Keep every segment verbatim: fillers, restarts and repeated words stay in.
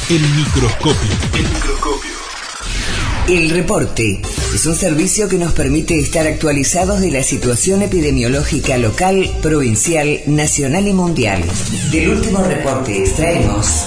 El microscopio. El microscopio. El reporte es un servicio que nos permite estar actualizados de la situación epidemiológica local, provincial, nacional y mundial. Del último reporte extraemos: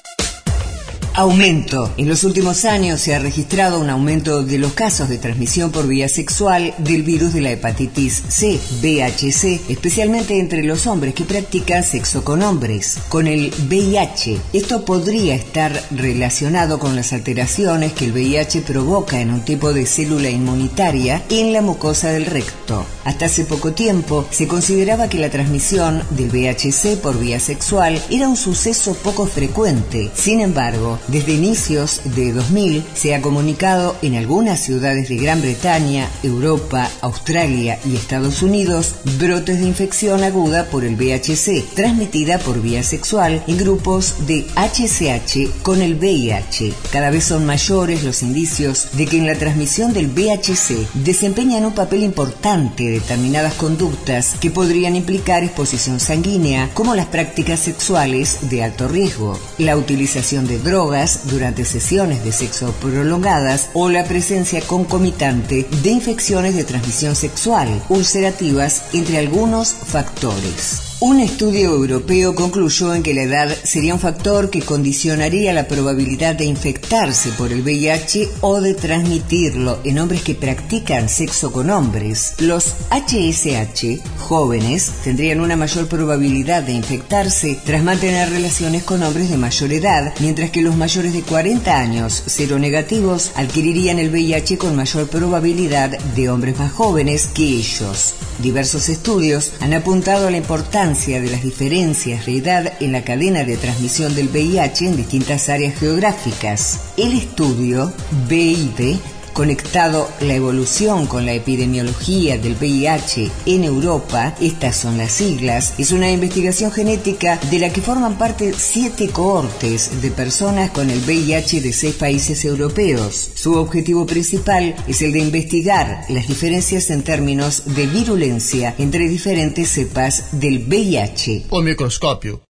aumento. En los últimos años se ha registrado un aumento de los casos de transmisión por vía sexual del virus de la hepatitis C, V I C, especialmente entre los hombres que practican sexo con hombres, con el V I H. Esto podría estar relacionado con las alteraciones que el V I H provoca en un tipo de célula inmunitaria en la mucosa del recto. Hasta hace poco tiempo se consideraba que la transmisión del V I H C por vía sexual era un suceso poco frecuente. Sin embargo, desde inicios de dos mil se ha comunicado en algunas ciudades de Gran Bretaña, Europa, Australia y Estados Unidos brotes de infección aguda por el V I H C, transmitida por vía sexual en grupos de H C H con el V I H. Cada vez son mayores los indicios de que en la transmisión del V I H C desempeñan un papel importante determinadas conductas que podrían implicar exposición sanguínea, como las prácticas sexuales de alto riesgo, la utilización de drogas durante sesiones de sexo prolongadas o la presencia concomitante de infecciones de transmisión sexual, ulcerativas, entre algunos factores. Un estudio europeo concluyó en que la edad sería un factor que condicionaría la probabilidad de infectarse por el V I H o de transmitirlo en hombres que practican sexo con hombres. Los H S H jóvenes tendrían una mayor probabilidad de infectarse tras mantener relaciones con hombres de mayor edad, mientras que los mayores de cuarenta años seronegativos adquirirían el V I H con mayor probabilidad de hombres más jóvenes que ellos. Diversos estudios han apuntado a la importancia de las diferencias de edad en la cadena de transmisión del V I H en distintas áreas geográficas. El estudio V I D, conectado la evolución con la epidemiología del V I H en Europa, estas son las siglas, es una investigación genética de la que forman parte siete cohortes de personas con el V I H de seis países europeos. Su objetivo principal es el de investigar las diferencias en términos de virulencia entre diferentes cepas del V I H. O microscópio.